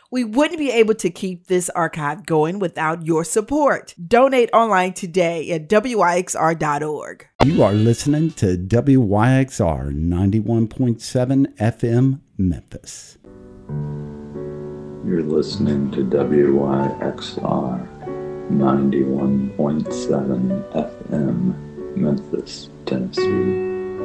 We wouldn't be able to keep this archive going without your support. Donate online today at wyxr.org. You are listening to WYXR 91.7 FM Memphis. You're listening to WYXR 91.7 FM Memphis, Tennessee.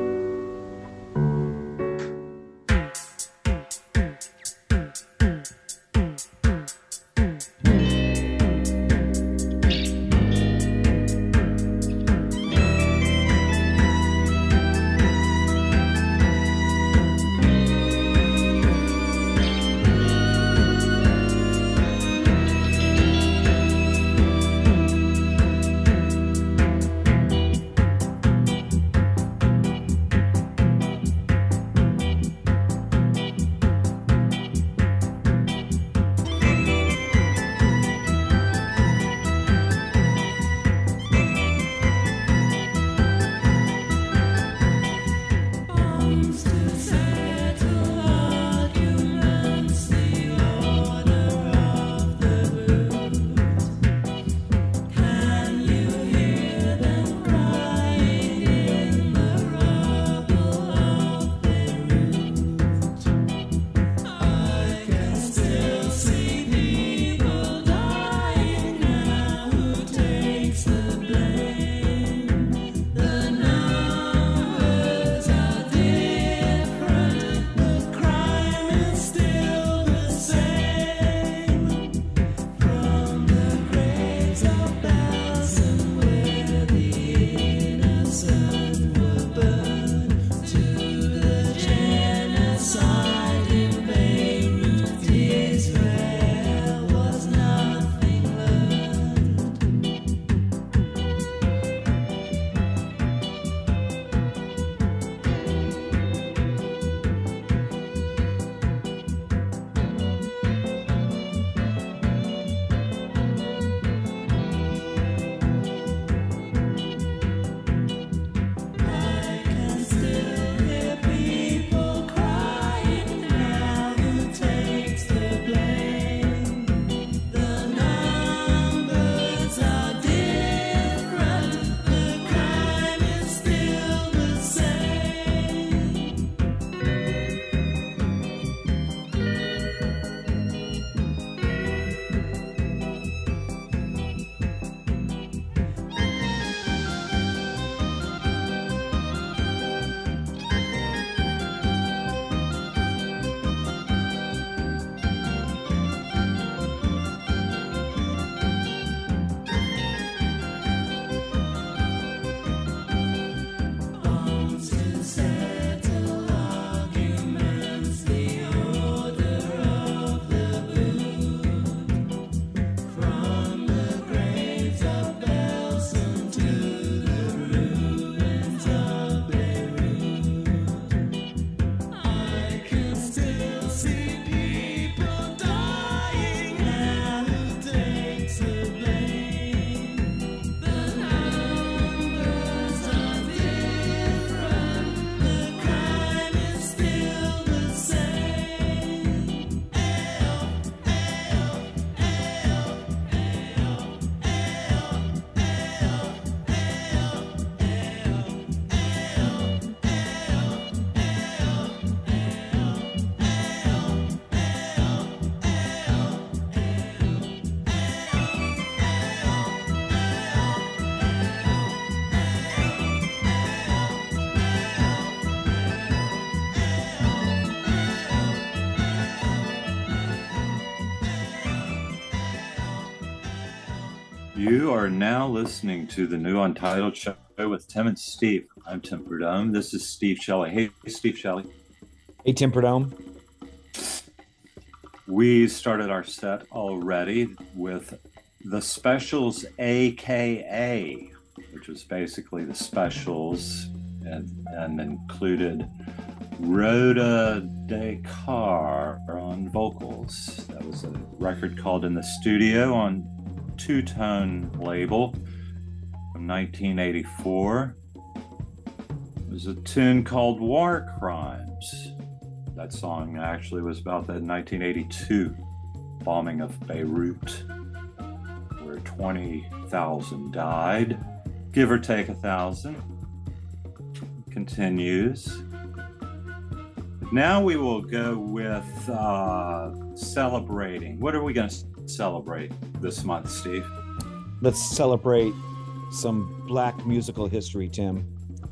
You are now listening to the new Untitled Show with Tim and Steve. I'm Tim Prudhomme. This is Steve Shelley. Hey, Steve Shelley. Hey, Tim Prudhomme. We started our set already with the Specials, AKA, which was basically the Specials and included Rhoda Dakar on vocals. That was a record called In the Studio on Two Tone label from 1984. It was a tune called War Crimes. That song actually was about that in 1982. bombing of Beirut, where 20,000 died, give or take 1,000. Continues. Now we will go with celebrating. What are we going to celebrate this month, Steve? Let's celebrate some Black musical history, Tim.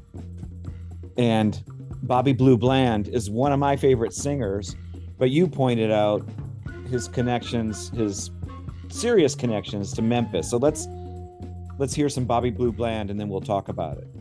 And Bobby Blue Bland is one of my favorite singers, but you pointed out his connections, his serious connections to Memphis. So let's hear some Bobby Blue Bland and then we'll talk about it.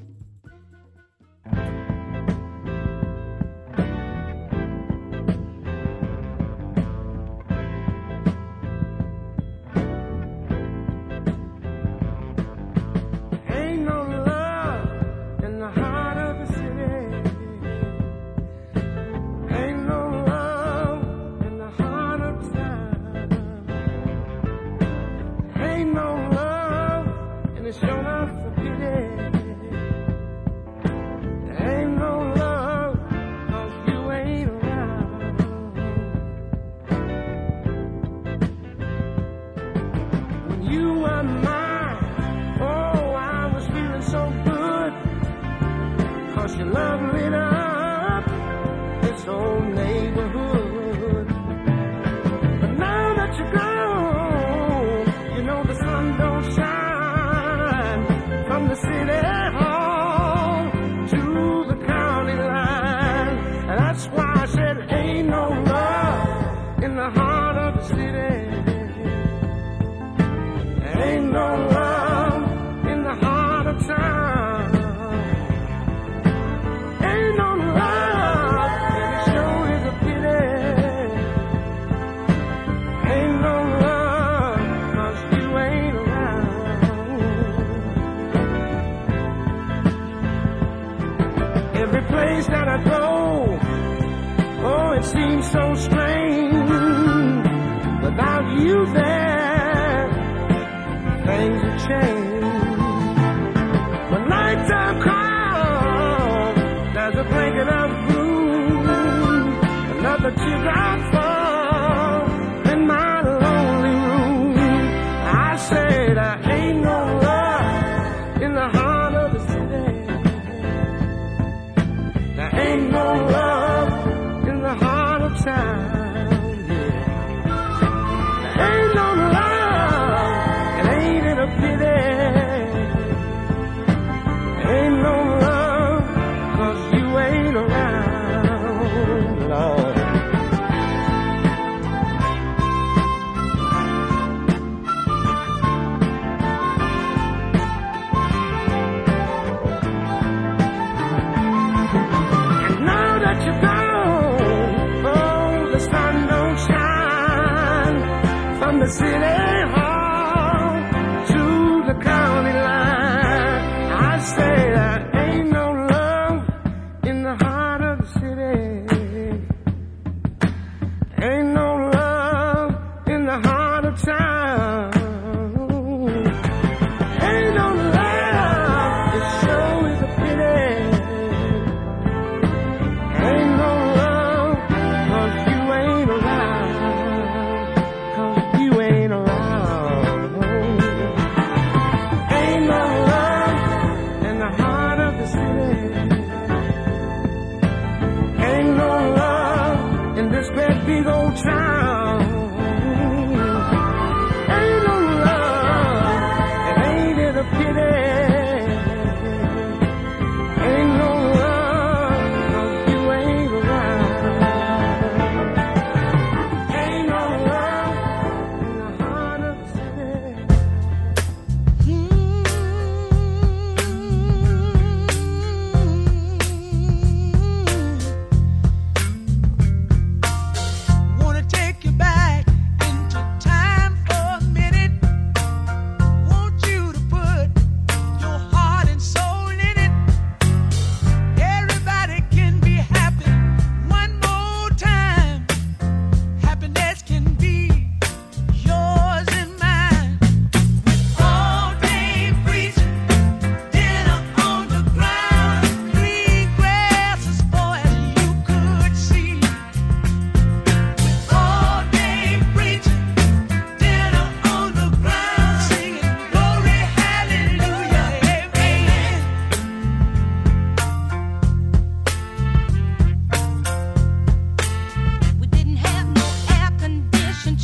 Big old town. Ain't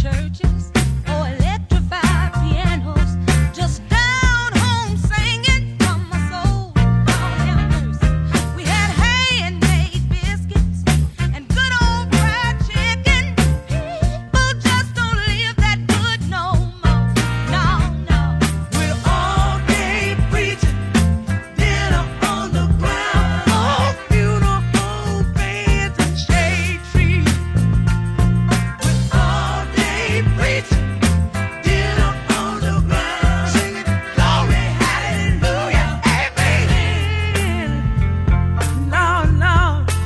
churches or electrified pianos, just down home singing from my soul. Lord have mercy. We had hay and made biscuits and good old fried chicken. People just don't live that good no more. No, no. We're all day preaching, dinner on the ground. Oh, beautiful beds and shade trees. We're all day preaching, dinner on the ground. Singing glory, hallelujah, amen. No, no.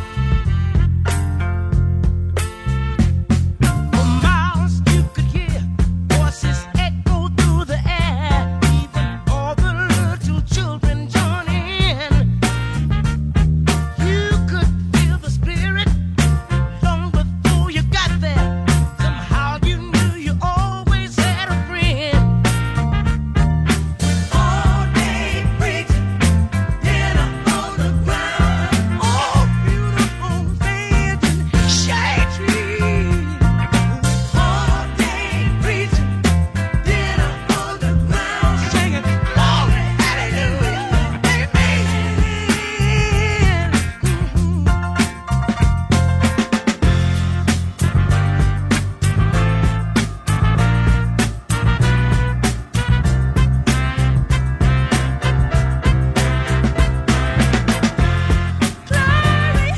For miles you could hear voices echo through the air. Even all the little children join in. You could feel the spirit long before you got there. Somehow you knew you always had a friend. All day preaching, dinner on the ground. Oh, beautiful beds and shade trees. All day preaching, dinner on the ground. Singing glory, hallelujah, amen. Glory,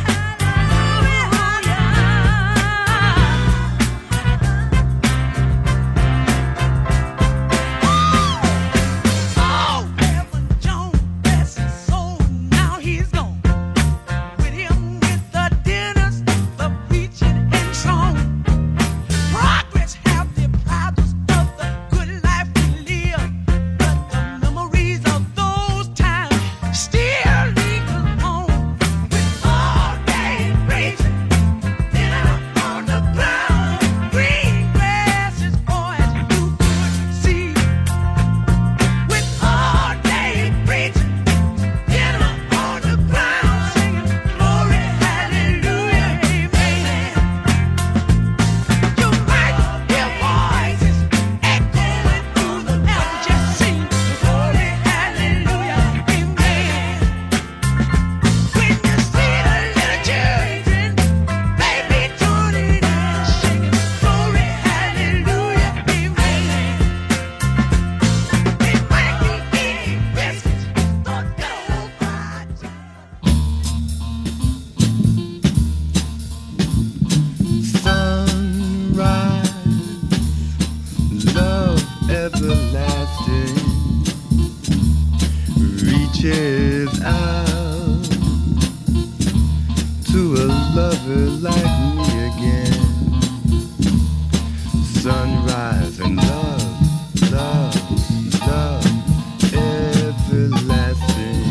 hallelujah. Oh, Reverend Jones, bless his soul, now he's gone. With him, with the dinners, the preaching and song. Progress have deprived us of the good life we live, but the memories of those times still linger on. With all day preaching, dinner on the ground, green grasses, boys, you couldn't see. With all day preaching, dinner on the ground, singing glory, hallelujah, amen. You might hear voices echoing through the night, just sing glory, hallelujah, amen. When you see the little children, baby, tune it in, singing glory, hallelujah, amen. They might be eating biscuits, thought that old fried chicken. Sunrise, love everlasting reaches out to a lover like me again. Sunrise and love, love, love everlasting.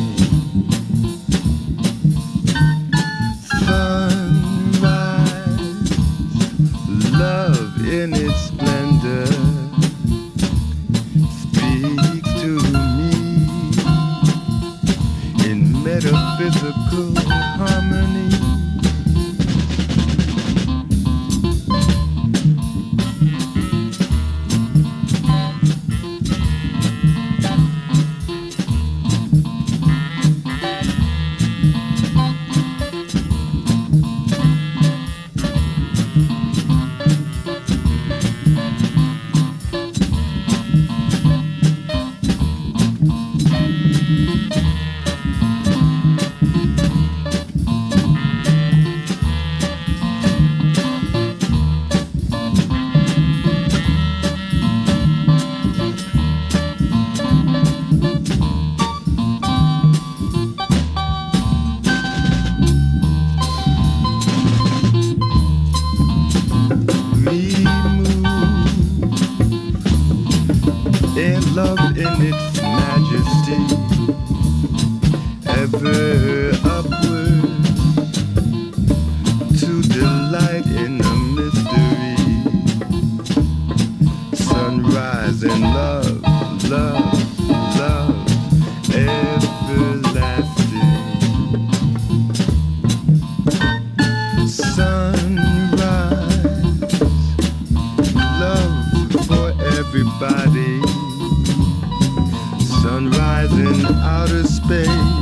Sunrise, love in its splendor speaks to me in metaphysical harmony. Love in its majesty, ever upward to delight in the mystery. Sunrise and love, love, love, everlasting. Sunrise, love for everybody. Sunrise in outer space.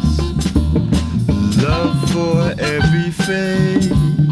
Love for every face.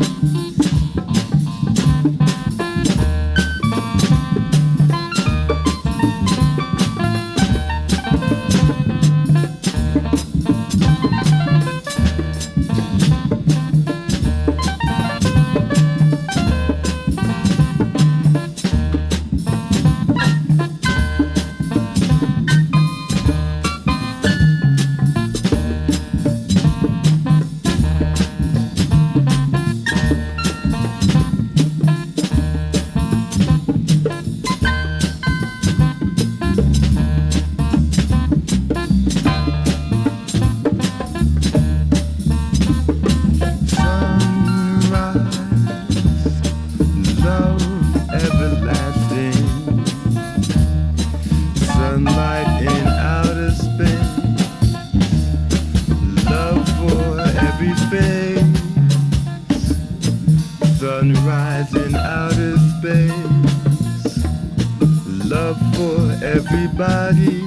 Sunrise in outer space. Love for everybody.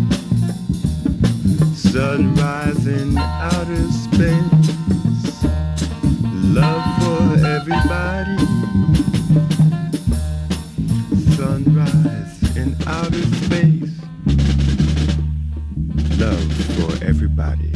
Sunrise in outer space. Love for everybody. Sunrise in outer space. Love for everybody.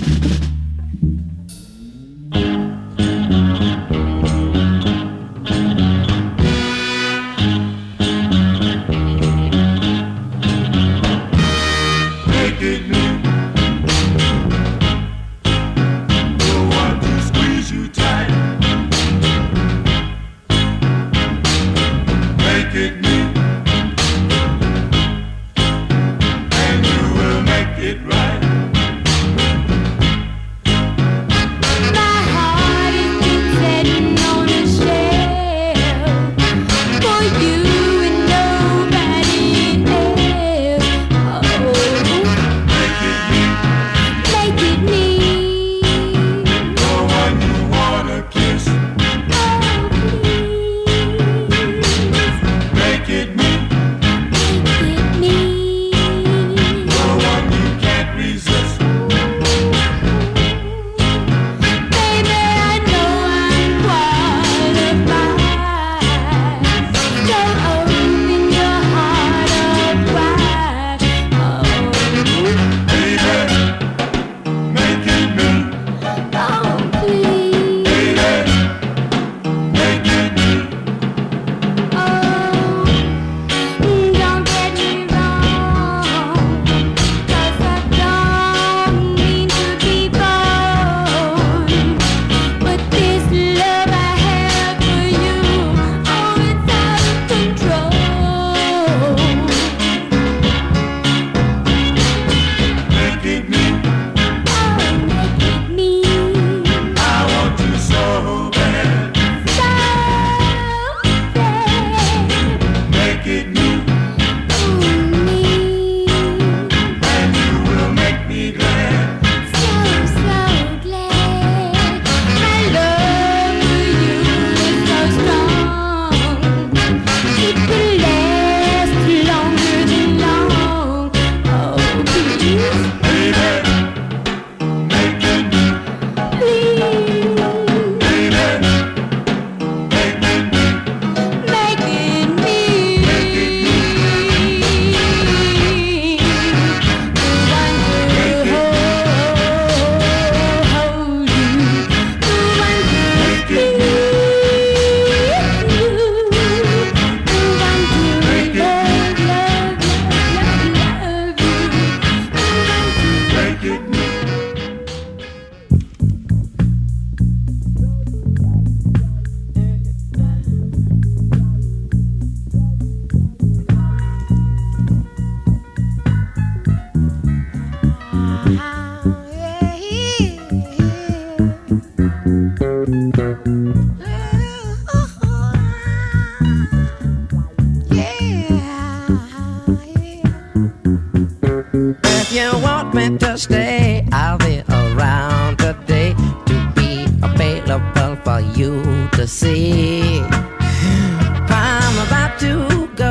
If you want me to stay, I'll be around today to be available for you to see. I'm about to go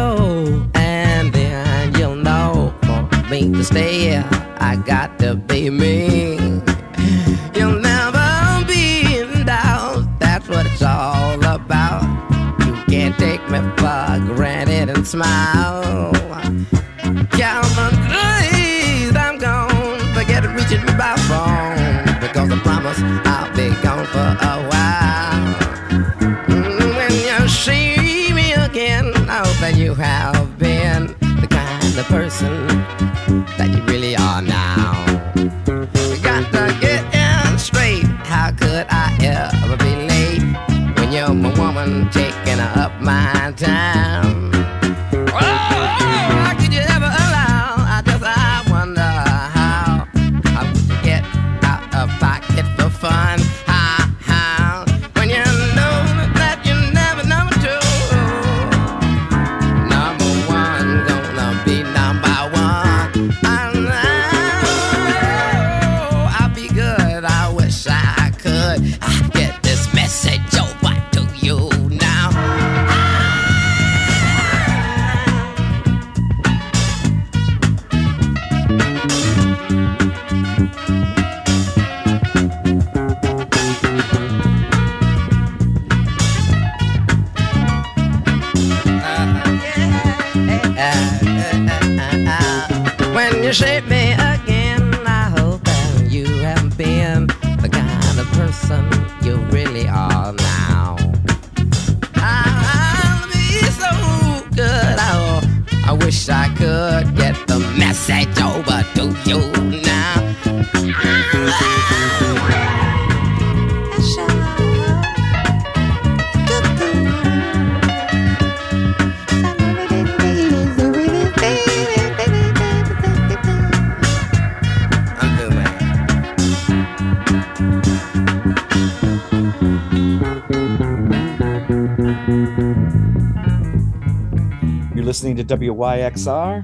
smile. Calvin, please, I'm gone. Forget reaching me by phone, because I promise I'll be gone for a while. When you see me again, I hope that you have been the kind of person that you really are now. You got to get in straight. How could I ever be late when you're my woman taking up my time? Oh, how could you ever allow? I wonder how I would get out of pocket for fun. How when you know that you never number two. Number one gonna be number one. I'll be good. I wish I could get this message over to you now. When you shape me again, I hope that you haven't been the kind of person you really are now. I'll be so good. I wish I could get the message over to you now. You're listening to WYXR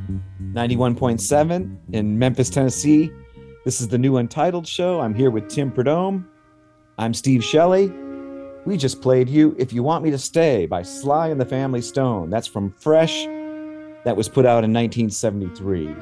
91.7 in Memphis, Tennessee. This is the new Untitled Show. I'm here with Tim Prudhomme. I'm Steve Shelley. We just played you If You Want Me to Stay by Sly and the Family Stone. That's from Fresh. That was put out in 1973.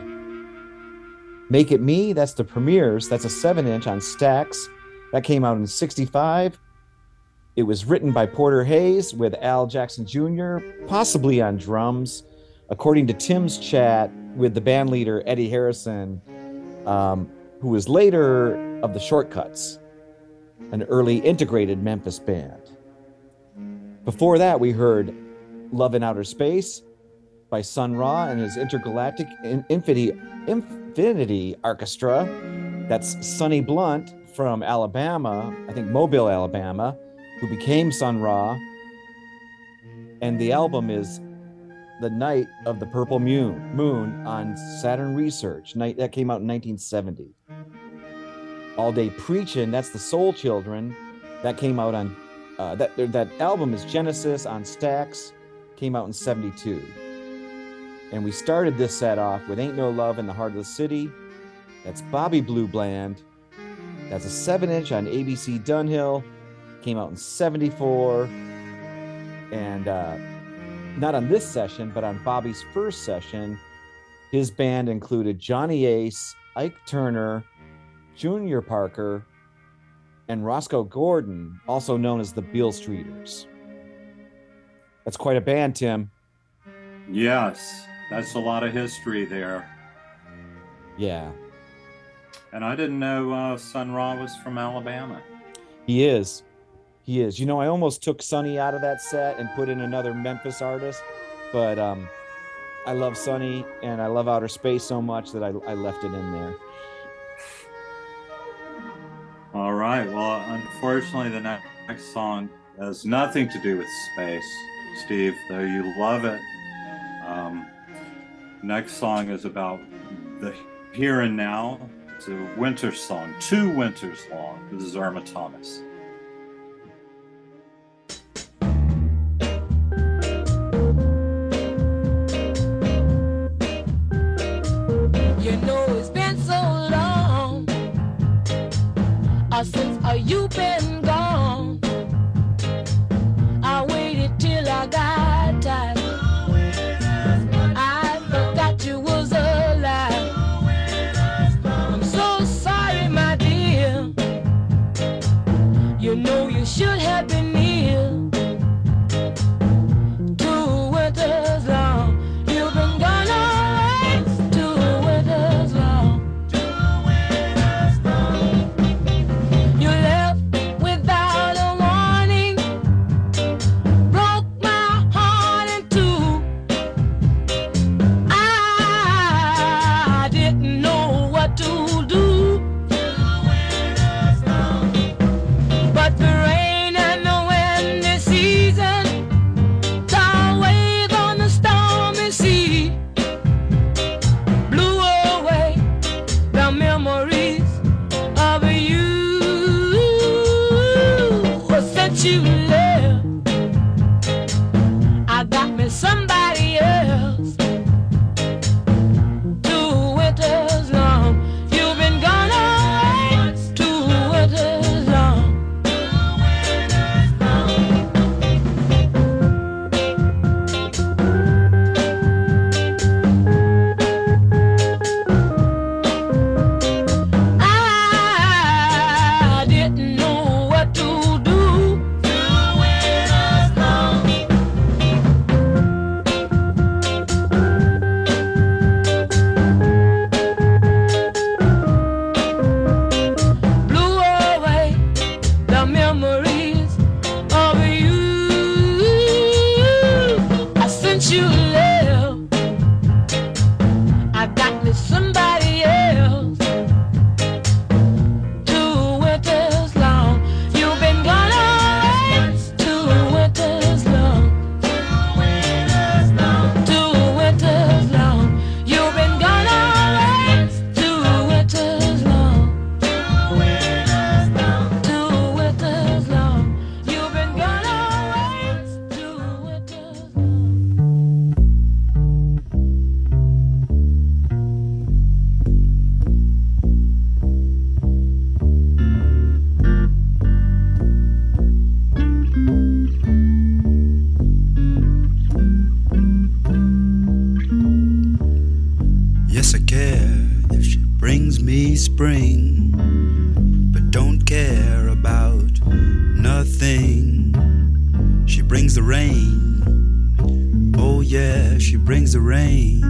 Make It Me, that's the Premieres. That's a 7-inch on Stax. That came out in 65. It was written by Porter Hayes with Al Jackson Jr., possibly on drums. According to Tim's chat with the band leader, Eddie Harrison, who was later of the Shortcuts, an early integrated Memphis band. Before that, we heard Love in Outer Space by Sun Ra and his Intergalactic Infinity Orchestra. That's Sonny Blunt from Alabama, I think Mobile, Alabama, who became Sun Ra. And the album is The Night of the Purple Moon on Saturn Research. That came out in 1970. All Day Preachin', that's the Soul Children. That came out on, that album is Genesis on Stax, came out in 72. And we started this set off with Ain't No Love in the Heart of the City. That's Bobby Blue Bland. That's a 7-inch on ABC Dunhill. Came out in 74. And not on this session, but on Bobby's first session, his band included Johnny Ace, Ike Turner, Junior Parker, and Roscoe Gordon, also known as the Beale Streeters. That's quite a band, Tim. Yes, that's a lot of history there. Yeah. And I didn't know Sun Ra was from Alabama. He is. He is. You know, I almost took Sonny out of that set and put in another Memphis artist, but I love Sonny and I love Outer Space so much that I left it in there. All right. Well, unfortunately, the next song has nothing to do with space, Steve, though you love it. Next song is about the here and now. It's a winter song, 2 winters long. This is Irma Thomas. You know it's been so long since you've been gone. I waited till I got tired. I forgot you was alive. I'm so sorry, my dear. spring, but don't care about nothing. She brings the rain. Oh yeah, she brings the rain.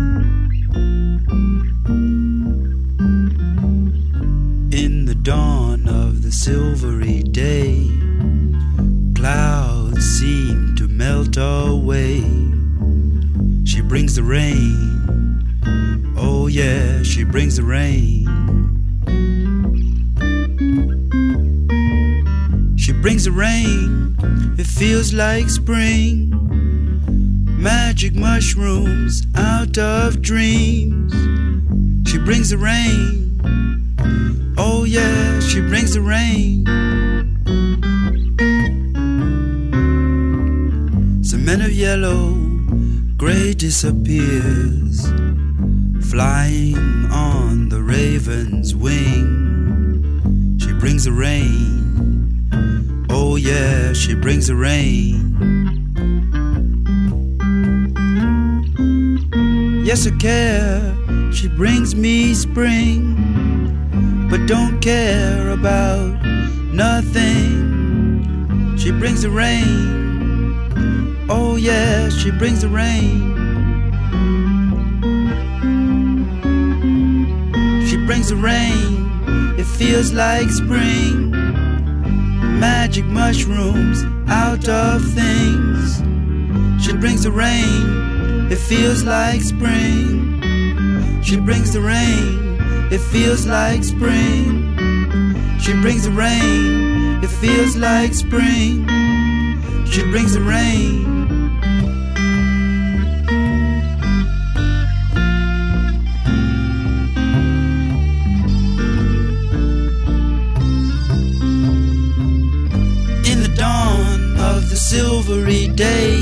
In the dawn of the silvery day, clouds seem to melt away. She brings the rain. Oh yeah, she brings the rain. She brings the rain. It feels like spring. Magic mushrooms out of dreams. She brings the rain. Oh yeah, she brings the rain. Some men of yellow, gray disappears, flying on the raven's wing. She brings the rain. Oh yeah, she brings the rain. Yes, I care. She brings me spring, but don't care about nothing. She brings the rain. Oh yeah, she brings the rain. She brings the rain. It feels like spring. Magic mushrooms out of things. She brings the rain. It feels like spring. She brings the rain. It feels like spring. She brings the rain. It feels like spring. She brings the rain. In the dawn of the silvery day,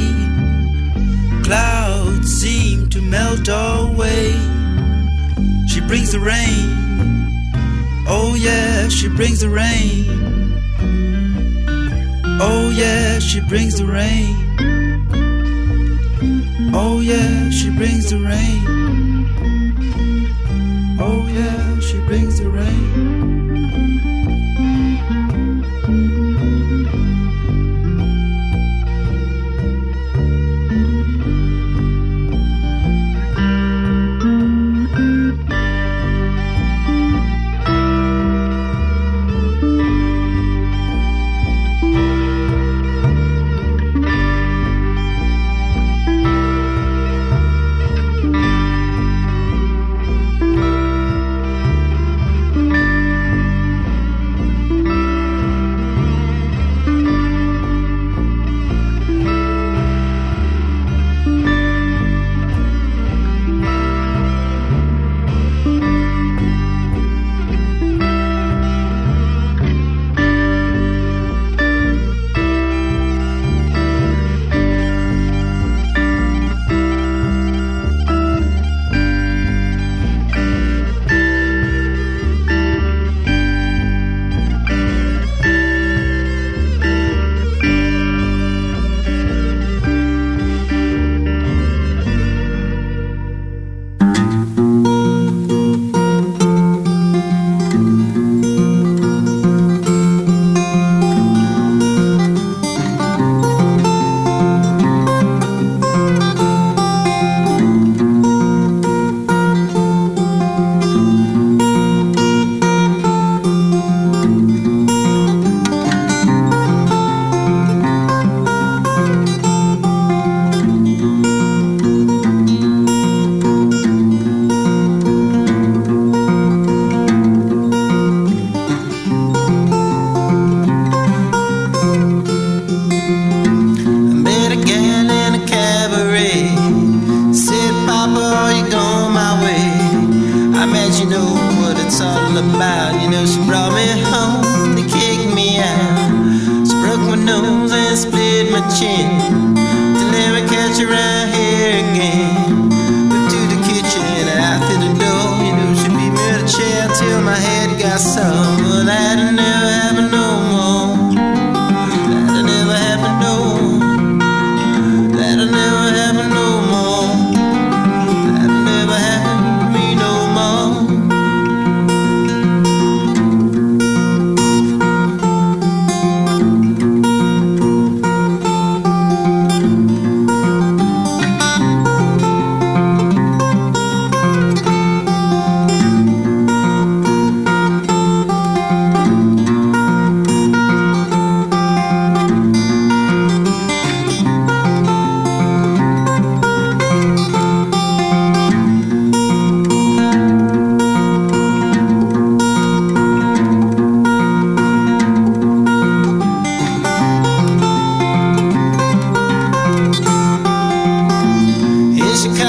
clouds seem to melt away. She brings the rain. Oh yeah, she brings the rain. Oh yeah, she brings the rain. Oh yeah, she brings the rain. Oh yeah, she brings the rain.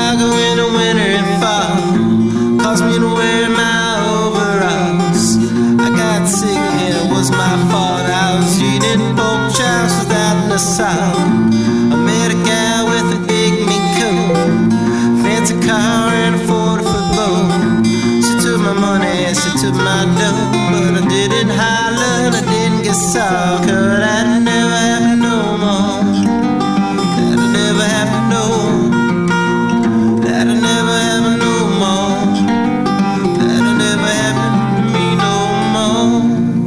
Chicago in the winter and fall. Caused me to wear my overalls. I got sick and it was my fault. I was eating pork chops without an assault. I met a guy with a big mink coat, fancy car and a 40-foot bow. She took my money, she took my dough, but I didn't holler and I didn't get soft. Could I never happen no more? That'll never happen no more. That'll never happen no more. That'll never happen to me no more.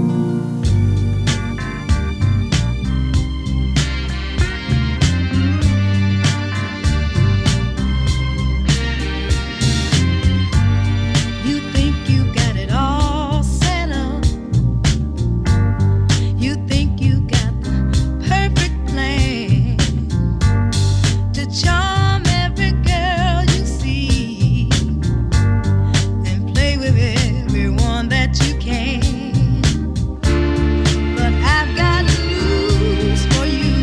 You think you got it all set up. You think you got the perfect plan to charm every girl you see and play with everyone that you can. But I've got news for you.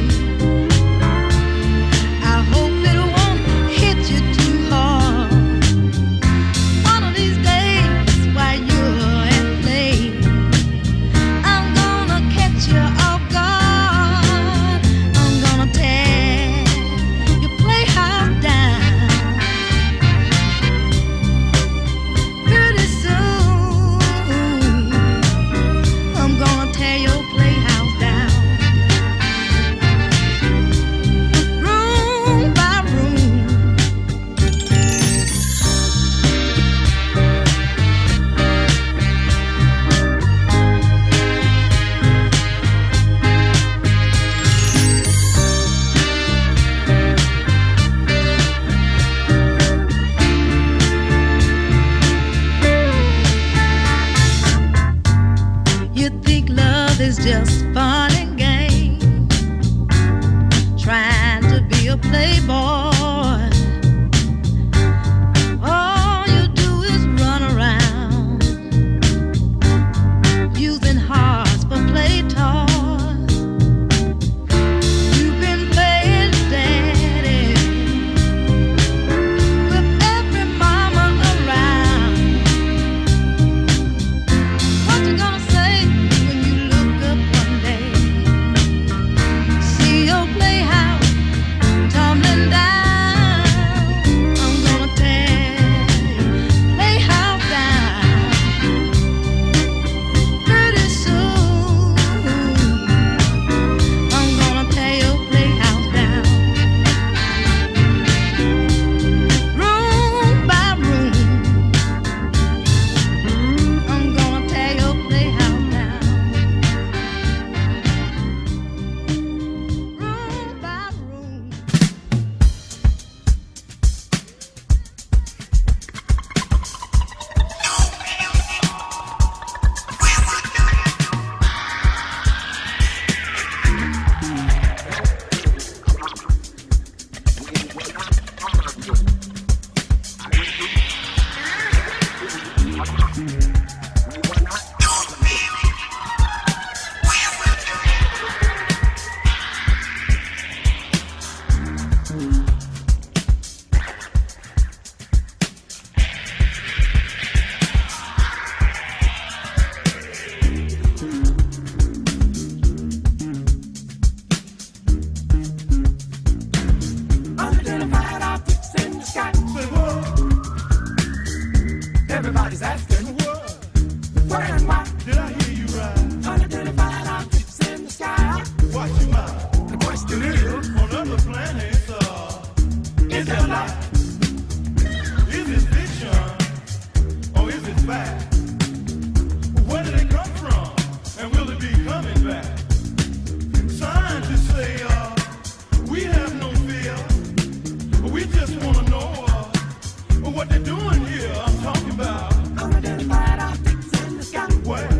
I hope it won't hit you too hard. One of these days while you're at play, I'm gonna catch you off guard. I'm gonna tear your playhouse down. Pretty soon, I'm gonna tear your playhouse down. Room by room. You think love is just fun and games, trying to be a playboy. All you do is run around, using hearts for play toys. You've been playing daddy with every mama around. What you gonna say when you look up one day, see your playhouse tumbling down? I'm gonna tear your playhouse down. Pretty soon, I'm gonna tear your playhouse down. Room by room, I'm gonna tear your playhouse down. Room by room. Unidentified objects in the sky. Everybody's asking where and why. Did I hear you right? Unidentified objects in the sky. Watch your mouth. The question is, on other planets, is there life? Is it fiction or is it fact? Where did they come from and will it be coming back? Scientists say we have no fear. We just want to know what they're doing here. I'm talking about unidentified objects in the sky. Where?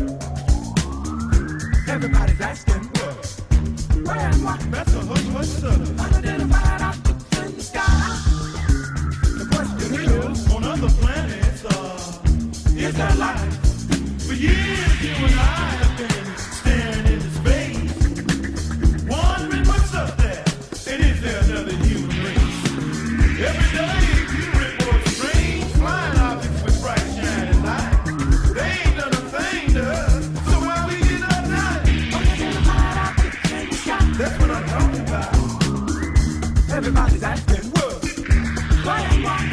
Everybody's asking where and why. That's a hush stuff. Unidentified objects in the sky. The question is, on other planets, is there life? For years, you and I have been staring into space, wondering what's up there, and is there another human race? Every day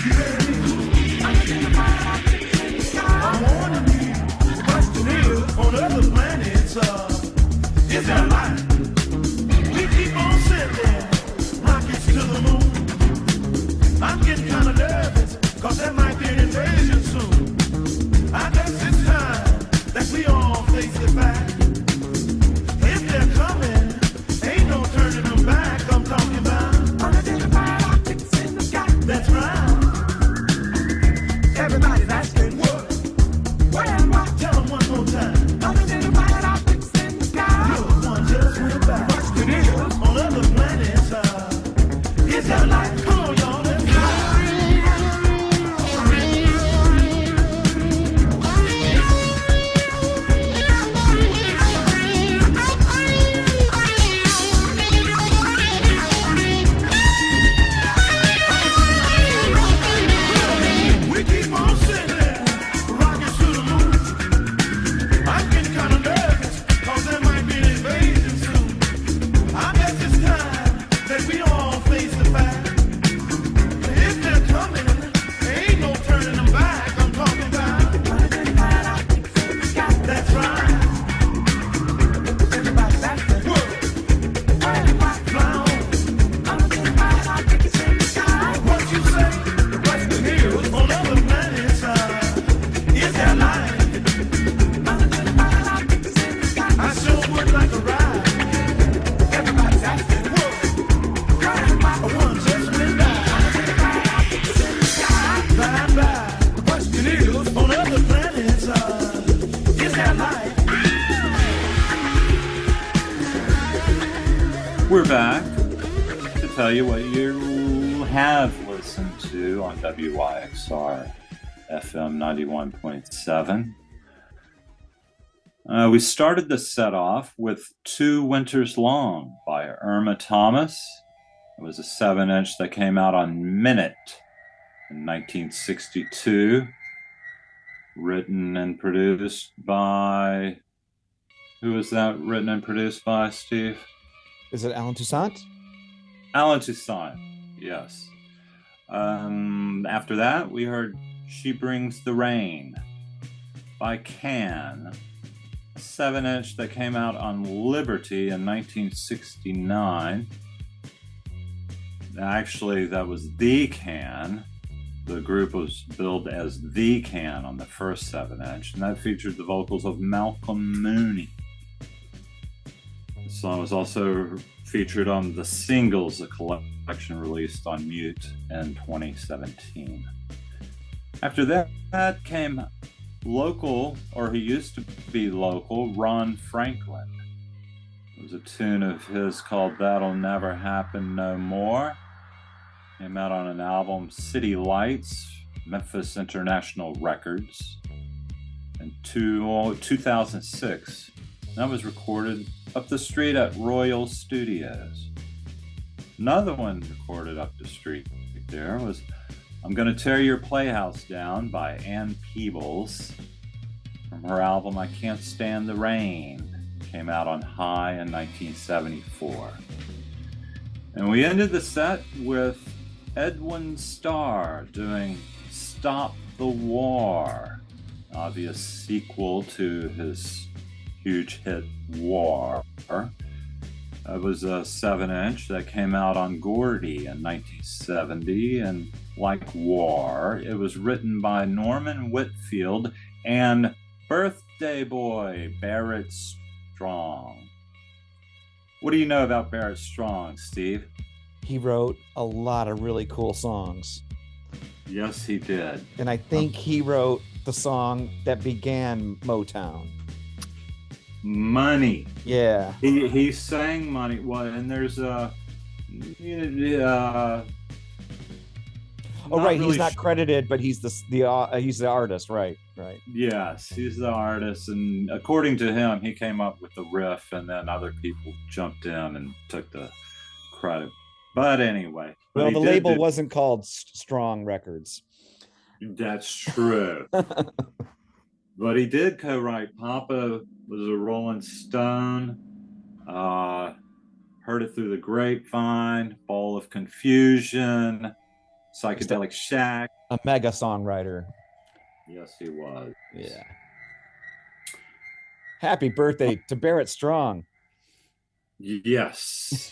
I'm warning you. The question is, on other planets, is there life? We keep on sending rockets to the moon. I'm getting kind of nervous, cause there might be an invasion soon. I guess it's time that we all face the fact. If they're coming, ain't no turning them back. I'm talking about unidentified objects in the sky. That's right. Everybody's asking what? Where am I? Tell them one more time. Unidentified objects in the sky. You're the one just went by. Question is, on other planets, is there life? Come on, y'all, let's go. We keep on sending rockets to the moon. I'm getting kind of nervous, cause there might be an invasion soon. I guess it's time that we all face the fact. If they're coming, there ain't no turning them back. I'm talking about unidentified objects in the sky. That's right. Everybody's asking, where am I? Fly on. Unidentified objects in the sky. What you say? The question is, on other planets, is there life? Unidentified objects in the sky. I sure would like a ride. Everybody's asking, where am I? One just went by. Unidentified objects in the sky. Bye bye. The question is, on other planets, is there life? We're back to tell you what you have listened to on WYXR FM 91.7. We started the set off with Two Winters Long by Irma Thomas. It was a 7-inch that came out on Minute in 1962. Written and produced by... Who was that written and produced by, Steve? Is it Alan Toussaint? Alan Toussaint, yes. After that, we heard She Brings the Rain by Can, a 7-inch that came out on Liberty in 1969. Actually, that was The Can. The group was billed as The Can on the first 7-inch, and that featured the vocals of Malcolm Mooney. The song was also featured on The Singles, a collection released on Mute in 2017. After that came local, or he used to be local, Ron Franklin. It was a tune of his called That'll Never Happen No More. Came out on an album, City Lights, Memphis International Records, in 2006. That was recorded up the street at Royal Studios. Another one recorded up the street there was I'm Gonna Tear Your Playhouse Down by Ann Peebles from her album I Can't Stand the Rain. Came out on High in 1974. And we ended the set with Edwin Starr doing Stop the War, obvious sequel to his huge hit War. It was a 7-inch that came out on Gordy in 1970, and like War, it was written by Norman Whitfield and birthday boy Barrett Strong. What do you know about Barrett Strong, Steve? He wrote a lot of really cool songs. Yes, he did. And I think he wrote the song that began Motown. Money. Yeah. He sang Money. Well, and there's a... Oh, right. He's not credited, but he's the artist. Right. Yes, he's the artist, and according to him, he came up with the riff, and then other people jumped in and took the credit. But anyway, well, the label wasn't called Strong Records. That's true. But he did co-write Papa Was a Rolling Stone, Heard It Through the Grapevine, Ball of Confusion, Psychedelic Shack. A mega songwriter. Yes, he was. Yeah. Happy birthday to Barrett Strong. Yes.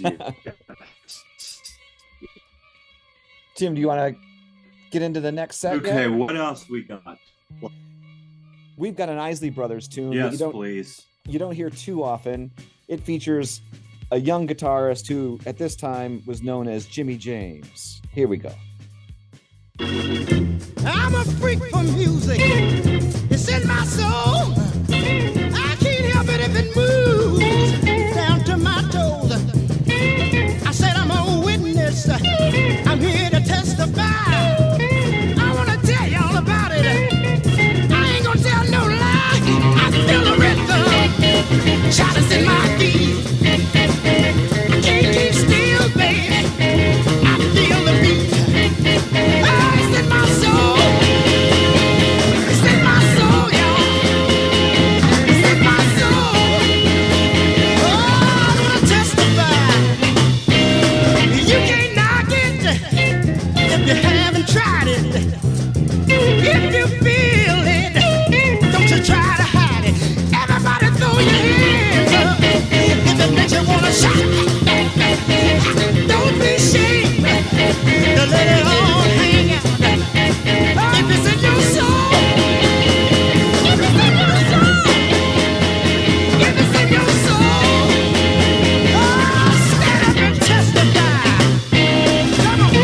Tim, do you want to get into the next set? Okay, yet? what else we got? We've got an Isley Brothers tune. Yes, that please. You don't hear too often. It features a young guitarist who, at this time, was known as Jimmy James. Here we go. I'm a freak for music. It's in my soul. I can't help it if it moves down to my toes. I said I'm a witness. I'm here to testify. I want to tell y'all about it. I ain't gonna tell no lie. I feel the rhythm. Shot is in my feet. I can't keep still, baby. I feel the beat. It's in my soul. It's in my soul, y'all. It's in my soul. Oh, I wanna testify. You can't knock it if you haven't tried it. If you feel it, don't you try to hide it. Everybody throw your hands up if it makes you wanna shout. Don't be ashamed to let it all hang out. If it's in your soul, if it's in your soul, if it's in your soul, oh, stand up and testify. Come on.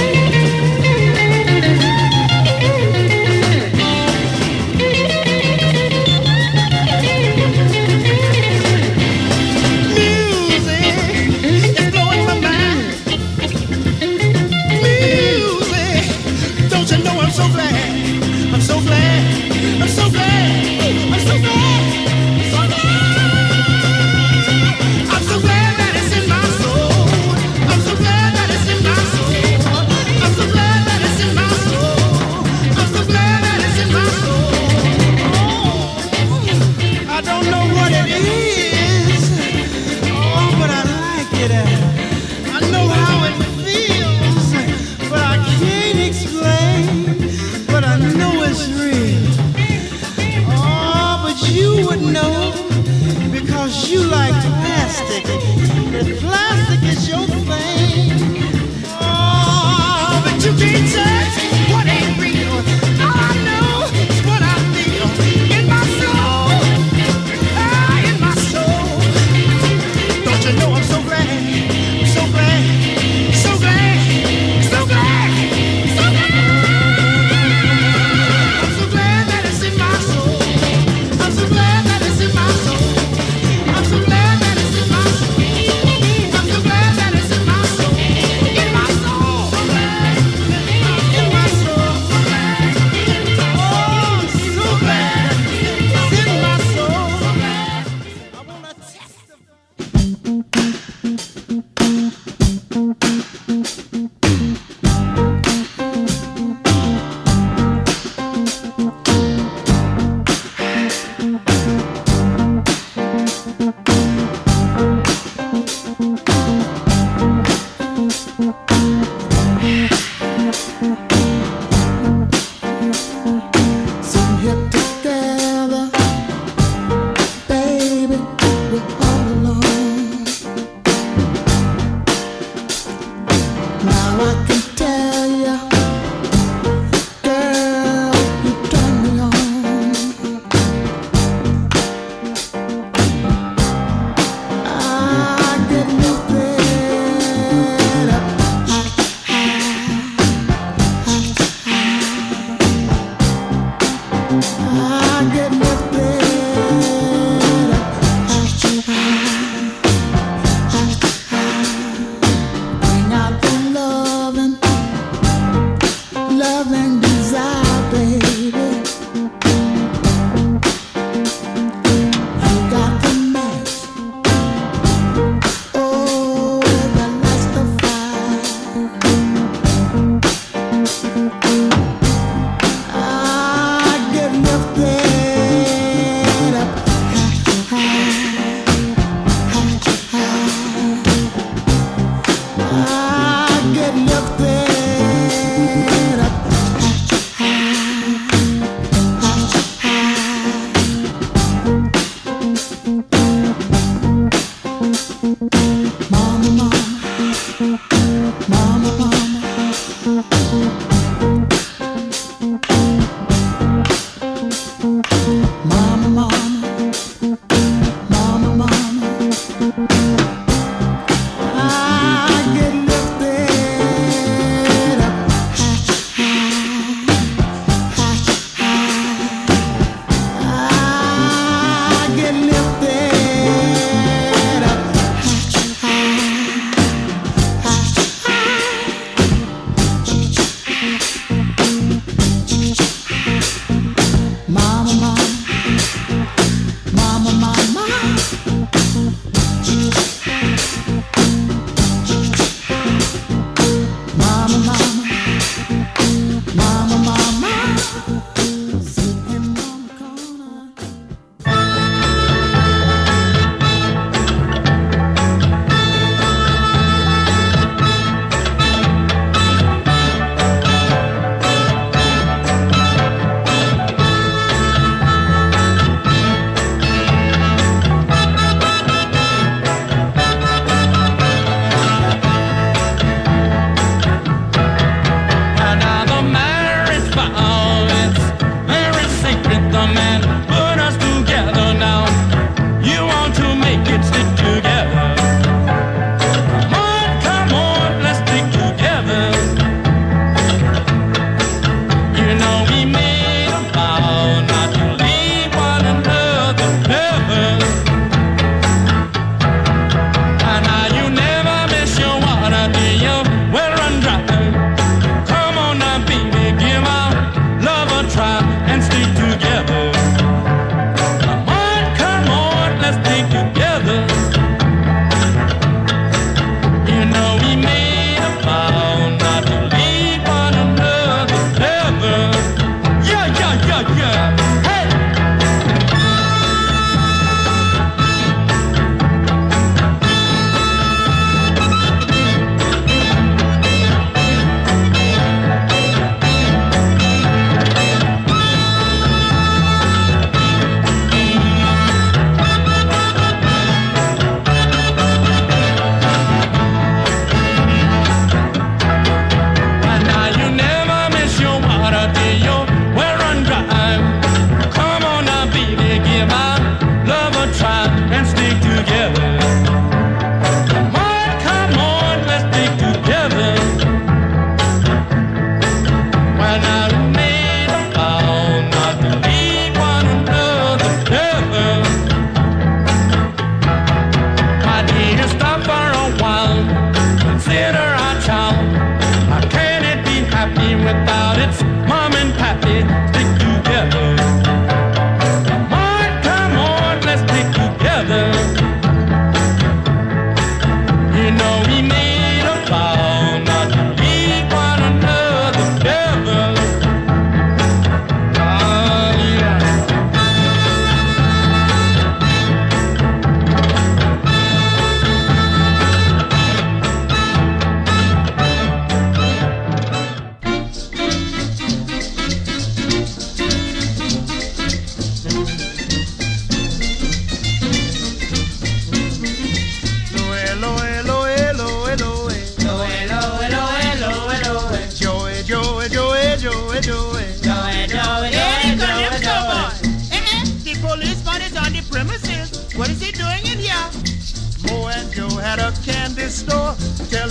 Music is blowing my mind. Music, don't you know I'm so glad? I'm so glad. I'm so glad. I'm so glad. I'm so glad. I'm so glad that it's in my soul. I'm so glad that it's in my soul. I'm so glad that it's in my soul. I'm so glad that it's in my soul. Oh, I don't know what it is. Oh, but I like it. I know how it feels, but I can't explain. But I know it's real. Oh, but you would know because you like plastic. If plastic is your thing, oh, but you can't touch what ain't real. All I know is what I feel in my soul. Ah, in my soul. Don't you know I'm so glad? I'm so glad. So glad. So glad. So glad. I'm so glad that it's in my soul. I'm so glad that it's in my soul. I'm so glad that it's in my soul. I'm so glad that it's in my soul. In my soul. In my soul. Oh, I'm so glad it's in my soul. I wanna testify. So here together, baby, we're all alone. Now I can tell you, girl, you turn me on. I get lifted up. I get lifted up. Bring out the loving desire, baby. You got the match. Oh, the last of fire. I get lifted up. I get lifted up.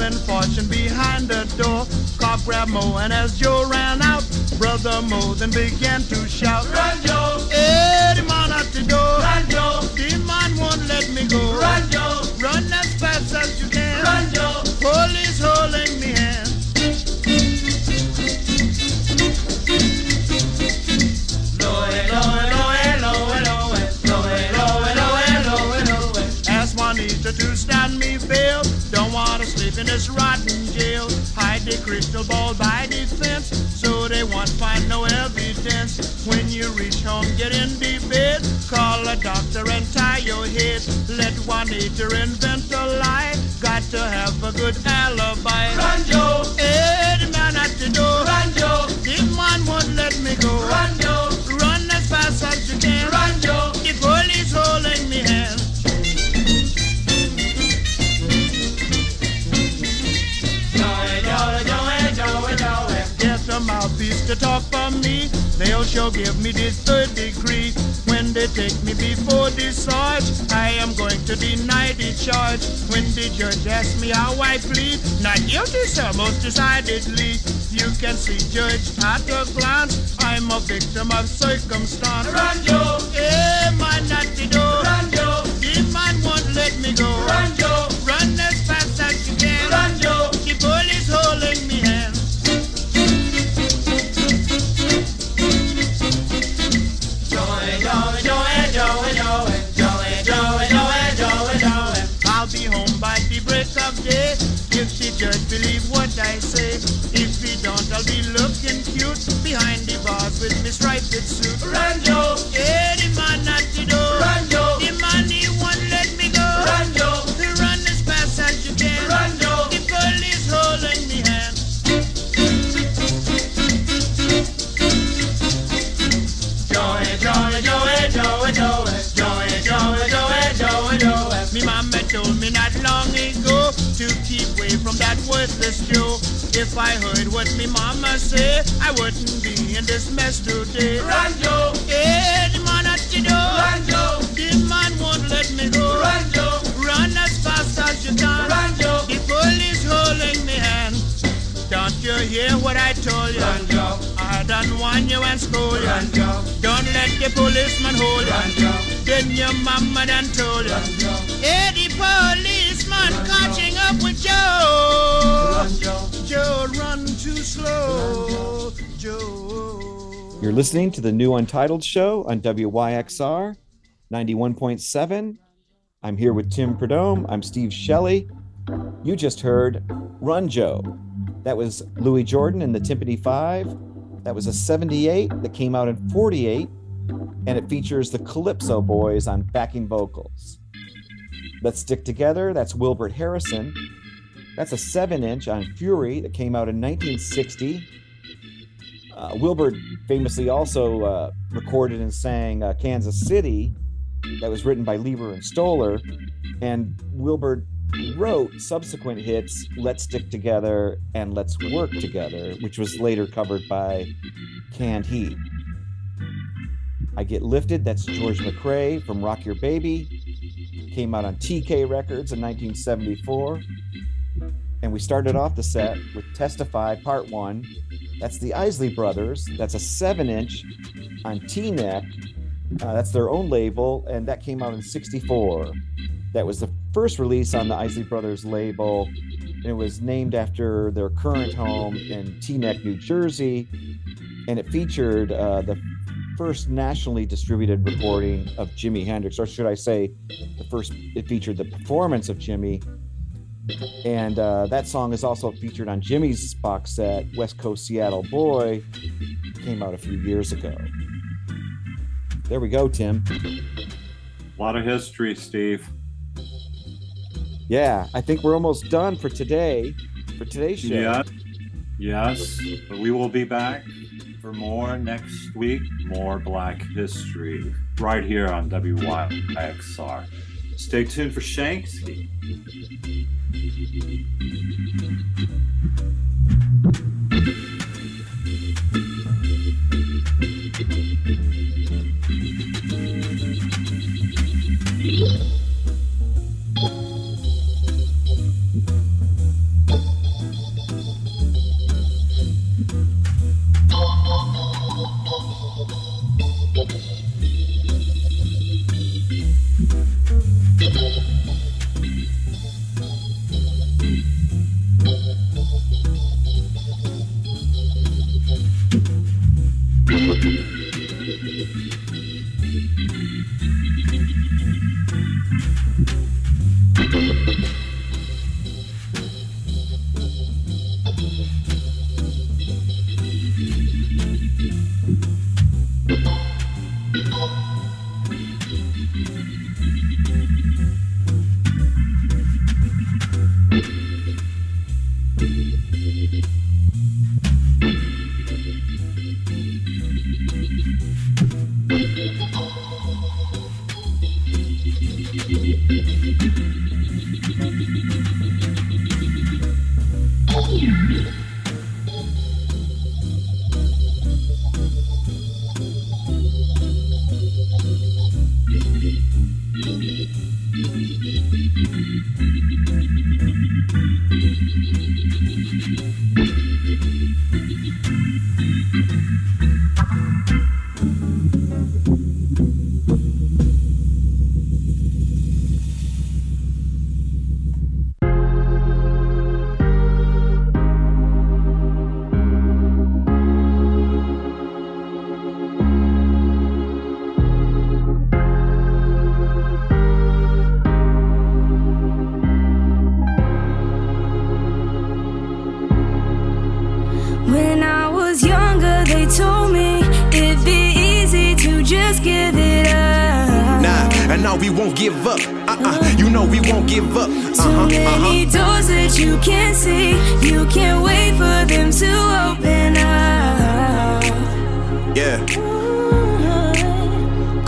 and fortune behind the door. Cop grabbed Mo, and as Joe ran out, Brother Mo then began to shout, "Run, Joe! Hey, the man at the door! Run, Joe! The man won't let me go! Run, Joe! Run as fast as you can! Run, Joe! Police holding me hand!" Ask Juanita to stand me bail. Don't want to sleep in this rotten jail. Hide the crystal ball by the fence, so they won't find no evidence. When you reach home, get in the bed, call a doctor and tie your head. Let Juanita invent a lie. Got to have a good alibi. Run, Joe! Hey, the man at the door. Run, Joe! The man won't let me go. Run, Joe! Run as fast as you can. Run, Joe! The police holding me hand. Get a mouthpiece to talk for me. They'll sure give me this 3rd degree. When they take me before the sarge, I am going to deny the charge. When the judge asks me how I plead, not guilty, sir, most decidedly. You can see, Judge, at a glance, I'm a victim of circumstance. Run, Joe! Hey, man at the door. Run, Joe! The man won't let me go. Run, Joe! Run as fast as you can. Run, Joe! The police holding me hand. I'll be home by the break of day if the judge believe what I say. If he don't, I'll be looking cute behind the bars with me striped suit. Run, Joe! Hey, the man at the door. Run, Joe! The man, he won't let me go. Run, Joe! Run as fast as you can. Run, Joe! The police holding me hand. Me mama told me not long ago to keep away from that worthless Joe. If I heard what me mama say, I wouldn't be in this mess today. Run, Joe! Hey, the man at the door. Run, Joe! The man won't let me go. Run, Joe! Run as fast as you can. Run, Joe! The police holding me hand. Don't you hear what I told you? Run, Joe! I done warn you and scold you. Run, Joe! Don't let the policeman hold you. Run, Joe! Then your mama done told you. Run, Joe! Hey, the policeman catching up with Joe. Run, Joe! Joe, run too slow. Joe. You're listening to the new Untitled Show on WYXR 91.7. I'm here with Tim Prudhomme. I'm Steve Shelley. You just heard Run, Joe. That was Louis Jordan and the Timpani 5. That was a 78 that came out in 48, and it features the Calypso Boys on backing vocals. Let's Stick Together, that's Wilbert Harrison. That's a 7-inch on Fury that came out in 1960. Wilbert famously also recorded and sang Kansas City, that was written by Leiber and Stoller, and Wilbert wrote subsequent hits Let's Stick Together and Let's Work Together, which was later covered by Canned Heat. I Get Lifted, that's George McRae from Rock Your Baby, came out on TK Records in 1974. And we started off the set with Testify Part 1. That's the Isley Brothers. That's a 7-inch on T-Neck. That's their own label, and that came out in 64. That was the first release on the Isley Brothers label, and it was named after their current home in Teaneck, New Jersey, and it featured the first nationally distributed recording of Jimi Hendrix, or should I say, it featured the performance of Jimi, and that song is also featured on Jimmy's box set, West Coast Seattle Boy, came out a few years ago. There we go, Tim. A lot of history, Steve. Yeah, I think we're almost done for today, for today's show. Yeah, yes, but we will be back for more next week, more Black History, right here on WYXR. Stay tuned for Shanksy. When I was younger, they told me it'd be easy to just give it up. Nah, and no, we won't give up. You know we won't give up. Too many doors that you can't see. You can't wait for them to open up. Yeah.